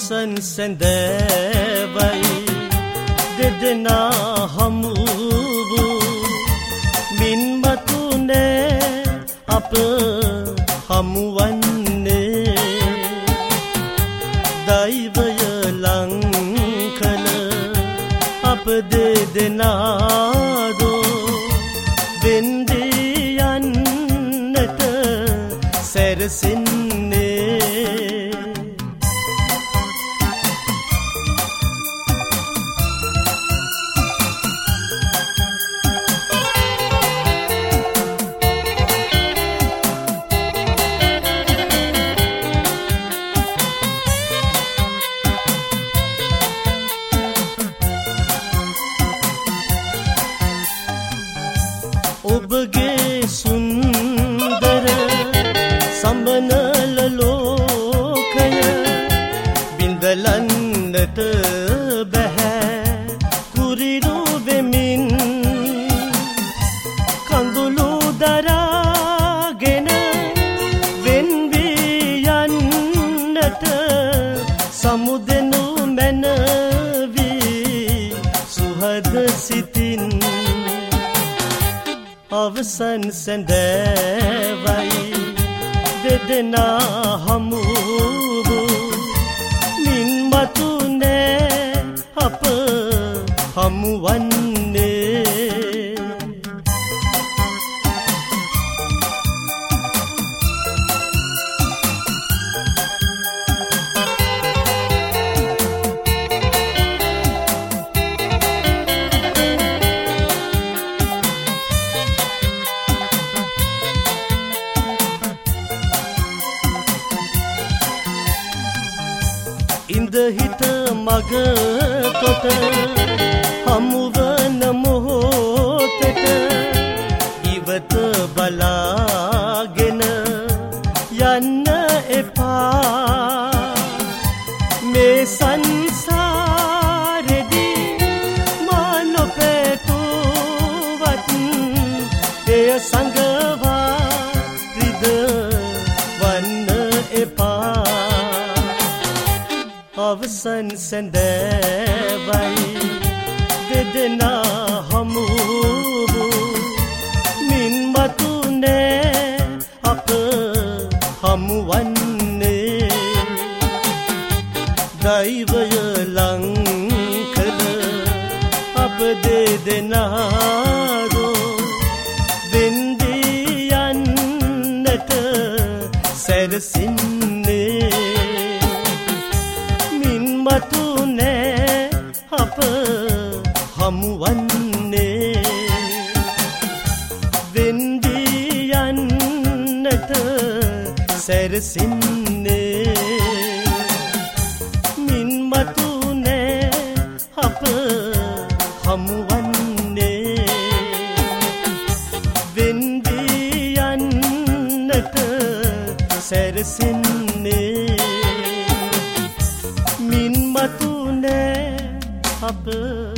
අවසන් සැඳෑවයි දෙදෙනා හමු වූ මින්මතු නෑ අප හමුවන්නේ දෛවය ලං කළ අප දෙදෙනාදෝ වෙන්දී යන්නට සැරසෙන්නේ ඔබගේ සුන්දර සම්බනල ලෝකය බිඳලන්නට බැහැ කුරිරු වෙමින් කඳුළු දරාගෙන වෙන් වී යන්නට සමුදෙනු මැනවි සුහද සිතින් අවසන් සැඳෑවයි දෙදෙනා හමු වූ මින්මතු නෑ අප හමුවන්නේ ඉඳහිට මග කොට හමුවන මොහොතට ඉවත බලාගෙන යන්න එපා මේ සංසාරෙදී මා නොපැතුවත් එය සංගවා රිදවන්න එපා අවසන් සැඳෑවයි දෙදෙනා හමු වූ මින්මතු නෑ අප හමුවන්නේ දෛවය ලං කළ අප දෙදෙනාදෝ වෙන්දී යන්නට සැරසෙන්නේ මතු නෑ අප හමුවන්නේ වෙන්දී යන්නට සැරසෙන්නේ මින්මතු නෑ අප හමුවන්නේ වෙන්දී යන්නට සැරසෙන්නේ මින්මතු නෑ අප